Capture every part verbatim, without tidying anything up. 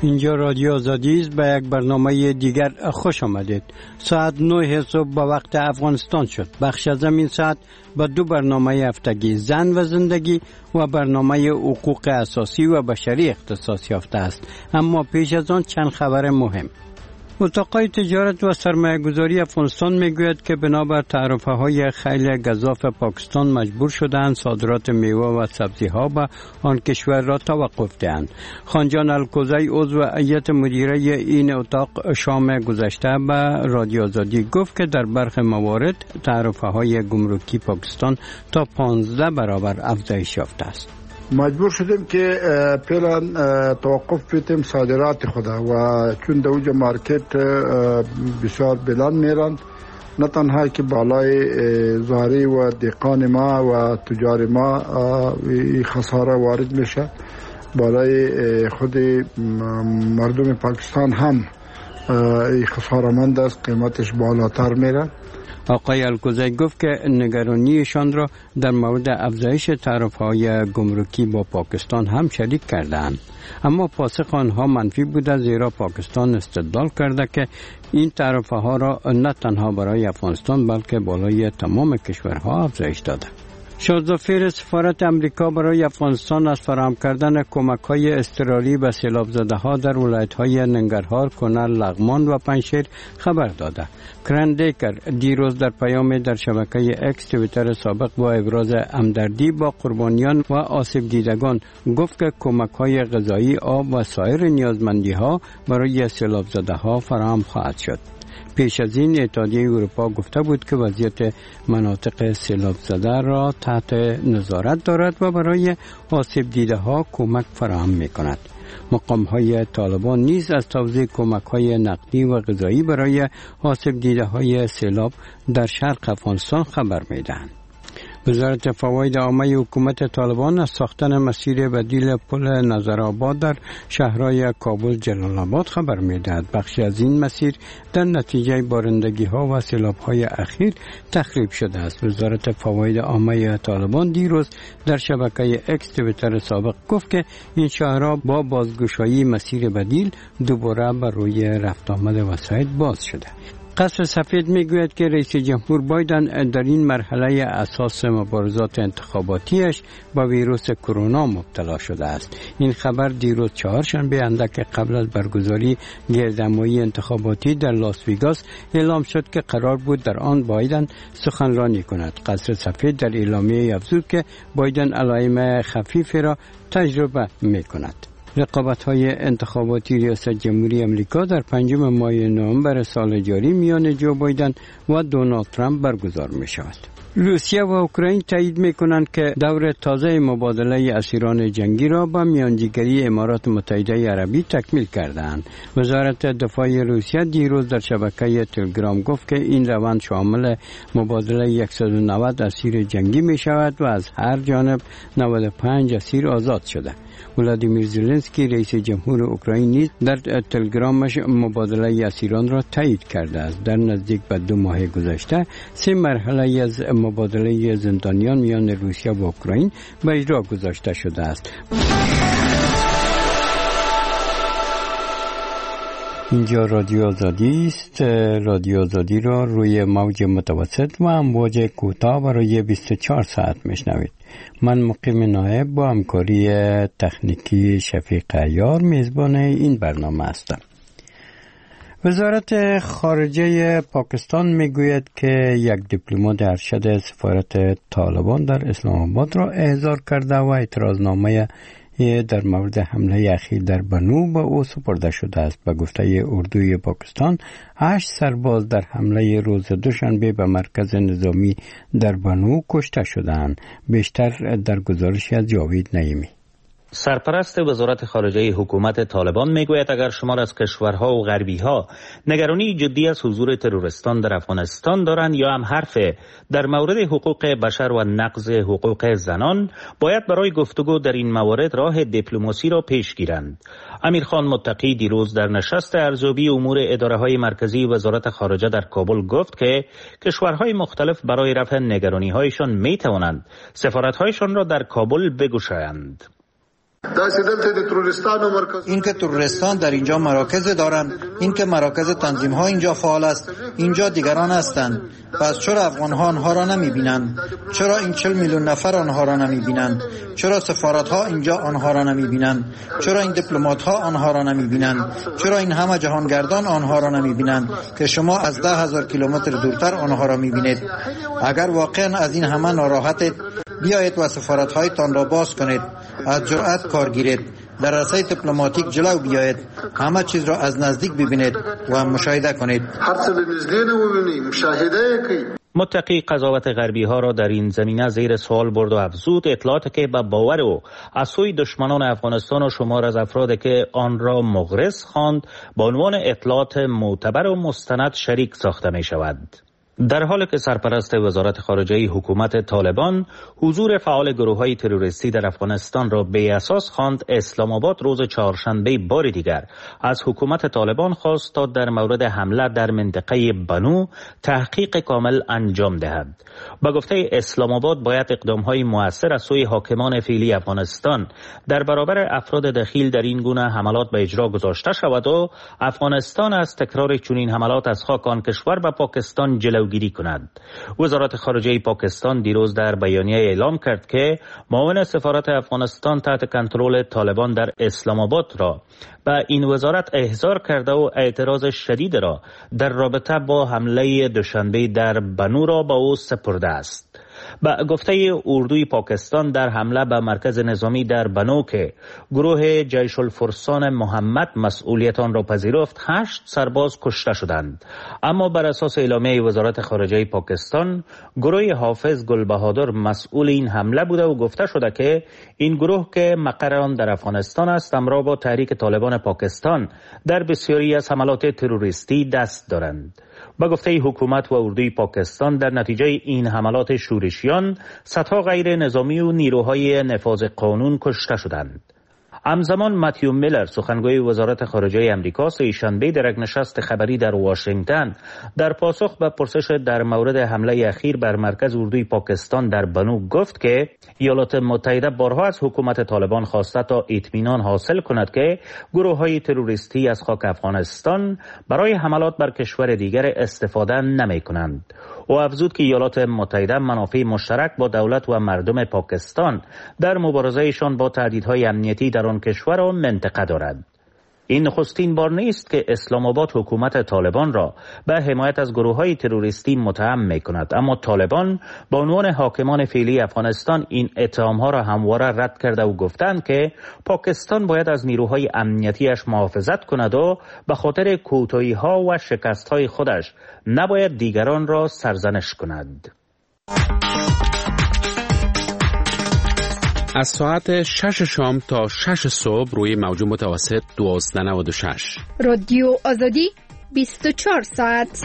اینجا رادیو آزادی است. به یک برنامه دیگر خوش آمدید. ساعت نه صبح به وقت افغانستان شد. بخش از این ساعت به دو برنامه هفتگی زن و زندگی و برنامه حقوق اساسی و بشری اختصاص یافته است. اما پیش از آن چند خبر مهم. اتاقای تجارت و سرمایه‌گذاری افغانستان میگوید که بنابر تعرفه‌های خیلی گزاف پاکستان مجبور شدند صادرات میوه و سبزی‌ها به آن کشور را توقف دهند. خانجان الکوزی عضو هیئت مدیره این اتاق شام گذشته به رادیو آزادی گفت که در برخی موارد تعرفه‌های گمرکی پاکستان تا پانزده برابر افزایش یافته است. مجبور شدیم که فعلا توقف بدیم صادرات خود و چون در اوج مارکت بسیار بلند میرن، نه تنها که بالای زاری و دهقان ما و تجار ما خساره وارد میشه، بالای خود مردم پاکستان هم خساره‌مند است، قیمتش بالاتر میره. آقای الکوزی گفت که نگرانیشان را در مورد افزایش تعرفه‌های گمرکی با پاکستان هم شریک کردند، اما پاسخ آنها منفی بوده، زیرا پاکستان استدلال کرده که این تعرفه‌ها را نه تنها برای افغانستان بلکه بالای تمام کشورها افزایش داده. شازده‌فیر سفارت امریکا برای افغانستان از فراهم کردن کمک‌های اضطراری به سیلاب‌زده‌ها در ولایت‌های ننگرهار، کنر، لغمان و پنجشیر خبر داده. کرن دیکر دیروز در پیام در شبکه اکس توییتر سابق با ابراز همدردی با قربانیان و آسیب دیدگان گفت که کمک‌های غذایی، آب و سایر نیازمندی‌ها برای سیلاب‌زده‌ها فراهم خواهد شد. پیش از این اتحادیه اروپا گفته بود که وضعیت مناطق سیلاب زده را تحت نظارت دارد و برای آسیب دیده ها کمک فراهم می کند. مقام های طالبان نیز از توزیع کمک های نقدی و غذایی برای آسیب دیده های سیلاب در شرق افغانستان خبر می دهند. وزارت فواید عامه حکومت طالبان از ساختن مسیر بدیل پل نظرآباد در شهرهای کابل جلال آباد خبر می‌دهد. بخشی از این مسیر در نتیجه بارندگی‌ها و سیلاب‌های اخیر تخریب شده است. وزارت فواید عامه طالبان دیروز در شبکه اکس توییتر سابق گفت که این شهرها با بازگشایی مسیر بدیل دوباره بر روی رفت آمد وسایط باز شده. قصر سفید میگوید که رئیس جمهور بایدن در این مرحله اساس مبارزات انتخاباتیش با ویروس کرونا مبتلا شده است. این خبر دیروز چهارشنبه اندک قبل از برگزاری گردهمایی انتخاباتی در لاس ویگاس اعلام شد که قرار بود در آن بایدن سخنرانی کند. قصر سفید در اعلامیه افزود که بایدن علائم خفیفی را تجربه میکند. رقابت‌های انتخاباتی ریاست جمهوری امریکا در پنجم ماه نوامبر سال جاری میان جو بایدن و دونالد ترامپ برگزار می‌شود. روسیه و اوکراین تایید می‌کنند که دور تازه مبادله اسیران جنگی را با میانجیگری امارات متحده عربی تکمیل کردند. وزارت دفاع روسیه دیروز در شبکه تلگرام گفت که این روند شامل مبادله صد و نود اسیر جنگی می‌شود و از هر جانب نود و پنج اسیر آزاد شده. ولادیمیر زلنسکی رئیس جمهور اوکراین نیز در تلگرامش مبادله اسیران را تایید کرده است. در نزدیک به دو ماه گذشته سه مرحله از مبادله زندانیان میان روسیه و اوکراین به اجرا گذاشته شده است. اینجا رادیو آزادی است. رادیو آزادی را روی موج متوسط و امواج کوتاه برای بیست و چهار ساعت میشنوید. من مقیم نایب با همکاری تکنیکی شفیق عیار میزبان این برنامه هستم. وزارت خارجه پاکستان میگوید که یک دیپلمات ارشد سفارت طالبان در اسلام آباد را احضار کرده و اعتراضنامه در مورد حمله اخیر در بنو به او سپرده شده است. به گفته اردوی پاکستان، هشت سرباز در حمله روز دوشنبه به مرکز نظامی در بنو کشته شدند. بیشتر در گزارش از جاوید نعیمی. سرپرست وزارت خارجه حکومت طالبان میگوید اگر شمار از کشورها و غربی‌ها نگرانی جدی از حضور تروریستان در افغانستان دارند یا هم حرف در مورد حقوق بشر و نقض حقوق زنان، باید برای گفتگو در این موارد راه دیپلماسی را پیش گیرند. امیرخان متقی دیروز در نشست ارزیابی امور اداره‌های مرکزی وزارت خارجه در کابل گفت که کشورهای مختلف برای رفع نگرانی‌هایشان می‌توانند سفارت‌هایشان را در کابل بگشایند. اینکه تروریستان در اینجا مراکز دارند، اینکه مراکز تنظیم ها اینجا فعال است، اینجا دیگران هستند. پس چرا افغان ها آنها را نمی بینند؟ چرا این چهل میلیون نفر آنها را نمی بینند؟ چرا سفارت ها اینجا آنها را نمی بینند؟ چرا این دیپلمات ها آنها را نمی بینند؟ چرا این همه جهانگردان آنها را نمی بینند که شما از ده هزار کیلومتر دورتر آنها را می بینید؟ اگر واقعا از این همه ناراحتید، بیایید و سفارت هایتان را باز کنید، از جرأت کار گیرید، در رسای دیپلماتیک جلو بیایید، همه چیز را از نزدیک ببینید و مشاهده کنید. متقی قضاوت غربی ها را در این زمینه زیر سوال برد و افزود اطلاعاتی که به باور او از سوی دشمنان افغانستان و شمار از افرادی که آن را مغرض خواند به عنوان اطلاعات معتبر و مستند شریک ساخته می شود. در حالی که سرپرست وزارت خارجه حکومت طالبان حضور فعال گروه‌های تروریستی در افغانستان را بی اساس خواند، اسلام آباد روز چهارشنبه بار دیگر از حکومت طالبان خواست تا در مورد حمله در منطقه بنو تحقیق کامل انجام دهد. با گفته اسلام آباد باید اقدام‌های مؤثر از سوی حاکمان فعلی افغانستان در برابر افراد دخیل در این گونه حملات به اجرا گذاشته شود و افغانستان از تکرار چنین حملات از خاک آن کشور به پاکستان جلوگیری کند. وزارت خارجه پاکستان دیروز در بیانیه اعلام کرد که معاون سفارت افغانستان تحت کنترل طالبان در اسلام آباد را به این وزارت احضار کرده و اعتراض شدید را در رابطه با حمله دوشنبه در بنو را به او سپرده است. با گفته اردوی پاکستان در حمله به مرکز نظامی در بنو که گروه جیش الفرسان محمد مسئولیت آن را پذیرفت، هشت سرباز کشته شدند. اما بر اساس اعلامیه وزارت خارجه پاکستان، گروه حافظ گلبهادر مسئول این حمله بوده و گفته شده که این گروه که مقر آن در افغانستان است، همراه با تحریک طالبان پاکستان در بسیاری از حملات تروریستی دست دارند. با گفته حکومت و اردوی پاکستان در نتیجه این حملات شورشیان صدها غیر نظامی و نیروهای نفاذ قانون کشته شدند. همزمان متیو میلر سخنگوی وزارت خارجه امریکا سه‌شنبه در یک نشست خبری در واشنگتن در پاسخ به پرسش در مورد حمله اخیر بر مرکز اردوی پاکستان در بنو گفت که ایالات متحده بارها از حکومت طالبان خواسته تا اطمینان حاصل کند که گروه‌های تروریستی از خاک افغانستان برای حملات بر کشور دیگر استفاده نمی‌کنند. او افزود که ایالات متحده منافع مشترک با دولت و مردم پاکستان در مبارزهشان با تهدیدهای امنیتی در آن کشور و منطقه دارد. این نخستین بار نیست که اسلام آباد حکومت طالبان را به حمایت از گروه‌های تروریستی متهم می‌کند، اما طالبان به عنوان حاکمان فعلی افغانستان این اتهام‌ها را همواره رد کرده و گفتند که پاکستان باید از نیروهای امنیتیش محافظت کند و به خاطر کوتاهی‌ها و شکست‌های خودش نباید دیگران را سرزنش کند. از ساعت شش شام تا شش صبح روی موج متوسط دوازده و نود و شش رادیو آزادی بیست و چهار ساعت.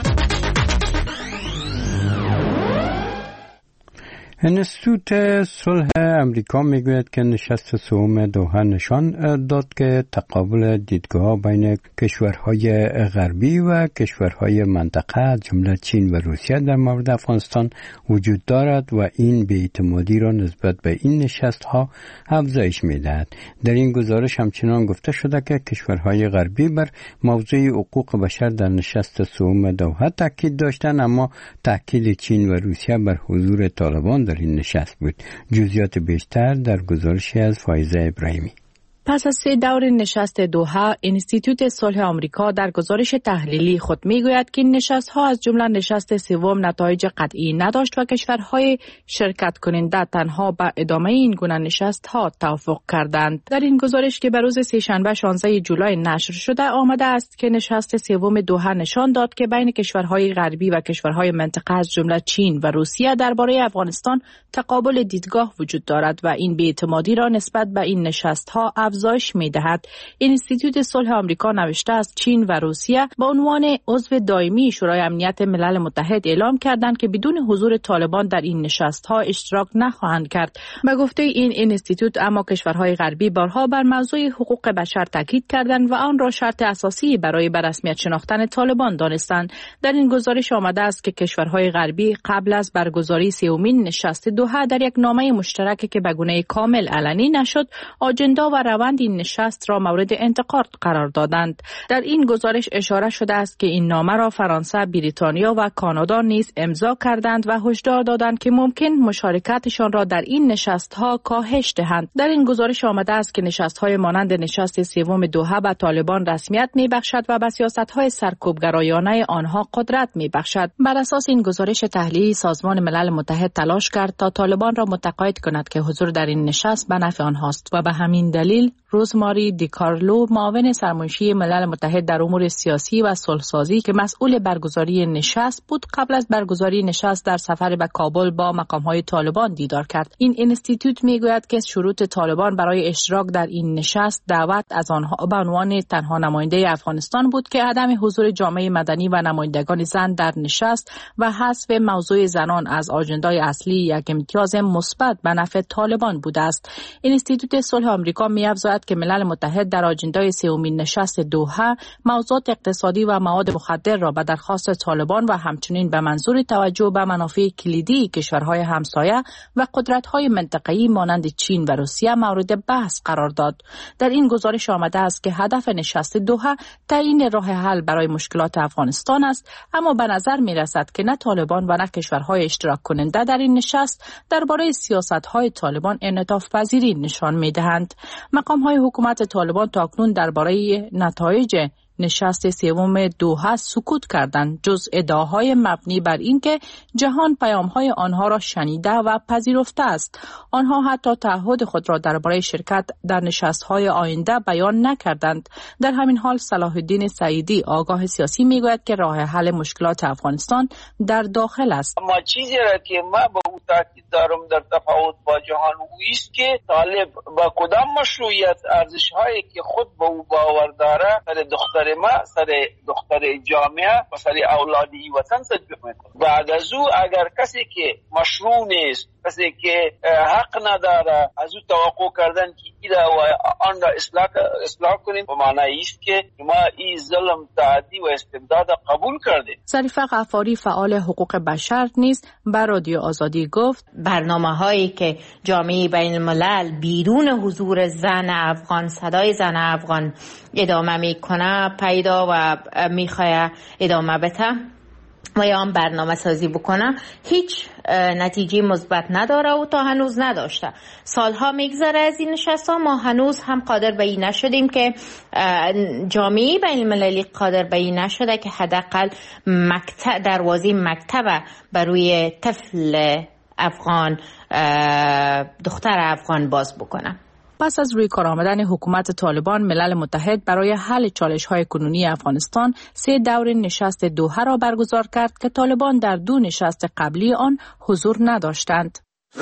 انستیتوت صلح امریکا میگوید که نشست سوم دوحه نشان داد که تقابل دیدگاه بین کشورهای غربی و کشورهای منطقه از جمله چین و روسیه در مورد افغانستان وجود دارد و این بی‌اعتمادی را نسبت به این نشست‌ها افزایش می‌دهد. در این گزارش همچنان گفته شده که کشورهای غربی بر موضوع حقوق بشر در نشست سوم دوحه تاکید داشتند، اما تاکید چین و روسیه بر حضور طالبان در این نشست بود. جزئیات بیشتر در گزارشی از فایزه ابراهیمی. پس از سه دور نشست دوحه، انستیتوت صلح آمریکا در گزارش تحلیلی خود میگوید که نشست‌ها از جمله نشست سوم نتایج قطعی نداشت و کشورهای شرکت کننده تنها به ادامه این گونه نشست‌ها توافق کردند. در این گزارش که به روز سه‌شنبه شانزده جولای نشر شده، آمده است که نشست سوم دوحه نشان داد که بین کشورهای غربی و کشورهای منطقه از جمله چین و روسیه درباره افغانستان تقابل دیدگاه وجود دارد و این بی‌اعتمادی را نسبت به این نشست‌ها افزایش می‌دهد. اینستیتوت صلح آمریکا نوشته است چین و روسیه به عنوان عضو دائمی شورای امنیت ملل متحد اعلام کردند که بدون حضور طالبان در این نشست‌ها اشتراک نخواهند کرد. به گفته این اینستیتوت اما کشورهای غربی بارها بر موضوع حقوق بشر تاکید کردند و آن را شرط اساسی برای به رسمیت شناختن طالبان دانستند. در این گزارش آمده است که کشورهای غربی قبل از برگزاری سومین نشست دوحه در یک نامه مشترک که به گونه کامل علنی نشد، آجندا و روند این نشست را مورد انتقاد قرار دادند. در این گزارش اشاره شده است که این نامه را فرانسه، بریتانیا و کانادا نیز امضا کردند و هشدار دادند که ممکن مشارکتشان را در این نشست‌ها کاهش دهند. در این گزارش آمده است که نشست‌های مانند نشست سوم دوحه به طالبان رسمیت می‌بخشد و به سیاست‌های سرکوبگرایانه آنها قدرت می‌بخشد. بر اساس این گزارش تحلیلی سازمان ملل متحد تلاش کرد تا طالبان را متقاعد کند که حضور در این نشست به نفع آنهاست و به همین دلیل روزماری دیکارلو، معاون سرمنشی ملل متحد در امور سیاسی و صلح‌سازی که مسئول برگزاری نشست بود، قبل از برگزاری نشست در سفر به کابل با مقام‌های طالبان دیدار کرد. این اینستیتوت میگوید که شروط طالبان برای اشتراک در این نشست دعوت از آنها به عنوان تنها نماینده افغانستان بود که عدم حضور جامعه مدنی و نمایندگان زن در نشست و حذف موضوع زنان از آجندای اصلی یک امتیاز مثبت به نفع طالبان بوده است. اینستیتوت صلح آمریکا می‌افزاید که ملل متحد در آجندای سومین نشست دوحه موضوعات اقتصادی و مواد مخدر را به درخواست طالبان و همچنین به منظور توجه به منافع کلیدی کشورهای همسایه و قدرت‌های منطقه‌ای مانند چین و روسیه مورد بحث قرار داد. در این گزارش آمده است که هدف نشست دوحه تعیین راه حل برای مشکلات افغانستان است، اما به نظر می‌رسد که نه طالبان و نه کشورهای اشتراک کننده در این نشست درباره سیاست‌های طالبان انعطاف پذیری نشان می‌دهند. مقام‌های حکومت طالبان تاکنون درباره نتایج نشست سوم دوحه سکوت کردند، جز ادعاهای مبنی بر اینکه جهان پیام‌های آنها را شنیده و پذیرفته است. آنها حتی تعهد خود را درباره شرکت در نشست‌های آینده بیان نکردند. در همین حال صلاح الدین سعیدی، آگاه سیاسی، میگوید که راه حل مشکلات افغانستان در داخل است. اما چیزی را که ما به او تاکید دارم در تفاوت با جهان اویست که طالب با کدام مشروعیت ارزش‌هایی که خود به او باور داره سر دختر ما، سر دختر جامعه و سر اولادی وطن تطبیق میکنه. بعد از او اگر کسی که مشروع نیست، کسی که حق نداره، از او توقع کردن که ایره و آن را اصلاح, اصلاح کنیم به معنی است که ما این ظلم، تعدی و استبداد قبول کردیم. ظریفه غفاری، فعال حقوق بشر، نیز بر رادیو آزادی گفت برنامه هایی که جامعه بین الملل بیرون حضور زن افغان، صدای زن افغان ادامه میکنه، پیدا و میخواه ادامه بده و یا هم برنامه سازی بکنه، هیچ نتیجه مثبت نداره و تا هنوز نداشته. سالها میگذره از این نشست ها، ما هنوز هم قادر به این نشدیم که جامعه بین المللی قادر به این نشده که حداقل مکتب دروازه مکتب بر روی طفل افغان، دختر افغان باز بکنه. پس از روی کار آمدن حکومت طالبان، ملل متحد برای حل چالش‌های کنونی افغانستان سه دور نشست دوحه را برگزار کرد که طالبان در دو نشست قبلی آن حضور نداشتند.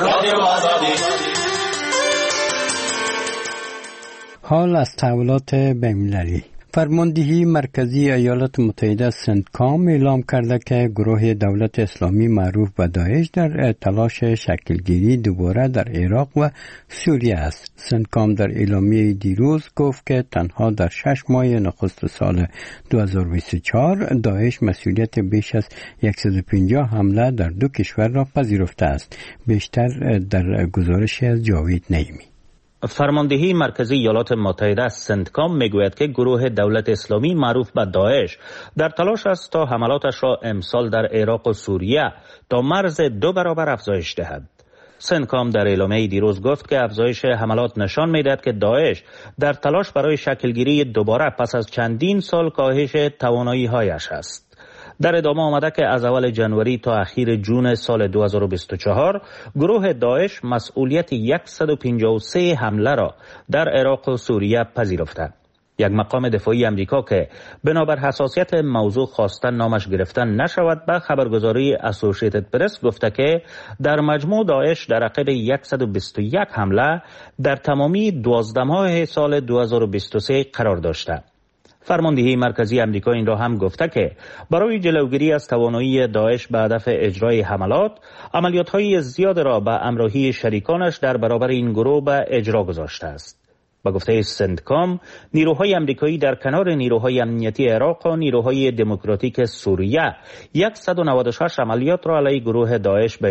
حال از تحولات بین‌المللی. فرماندهی مرکزی ایالات متحده سنتکام اعلام کرده که گروه دولت اسلامی معروف به داعش در تلاش شکلگیری دوباره در عراق و سوریه است. سنتکام در اعلامیه دیروز گفت که تنها در شش ماه نخست سال دو هزار و بیست و چهار داعش مسئولیت بیش از صد و پنجاه حمله در دو کشور را پذیرفته است. بیشتر در گزارشی از جاوید نعیمی. فرماندهی مرکزی ایالات متحده سنتکام میگوید که گروه دولت اسلامی معروف به داعش در تلاش است تا حملاتش را امسال در عراق و سوریه تا مرز دو برابر افزایش دهد. سنتکام در اعلامیه دیروز گفت که افزایش حملات نشان میدهد که داعش در تلاش برای شکلگیری دوباره پس از چندین سال کاهش توانایی‌هایش است. در ادامه آمده که از اول جنوری تا اخیر جون سال دو هزار و بیست و چهار گروه داعش مسئولیت صد و پنجاه و سه حمله را در عراق و سوریه پذیرفته. یک مقام دفاعی امریکا که بنابر حساسیت موضوع خواستن نامش گرفتن نشود به خبرگزاری اسوسییتد پرس گفته که در مجموع داعش در عقب صد و بیست و یک حمله در تمامی دوازده ماه سال دو هزار و بیست و سه قرار داشته. فرماندهی مرکزی امریکا این را هم گفته که برای جلوگیری از توانایی داعش به هدف اجرای حملات، عملیات‌های زیاد را به همراهی شریکانش در برابر این گروه به اجرا گذاشته است. با گفته سنتکام، نیروهای امریکایی در کنار نیروهای امنیتی عراق و نیروهای دموکراتیک سوریه صد و نود و شش عملیات را علیه گروه داعش به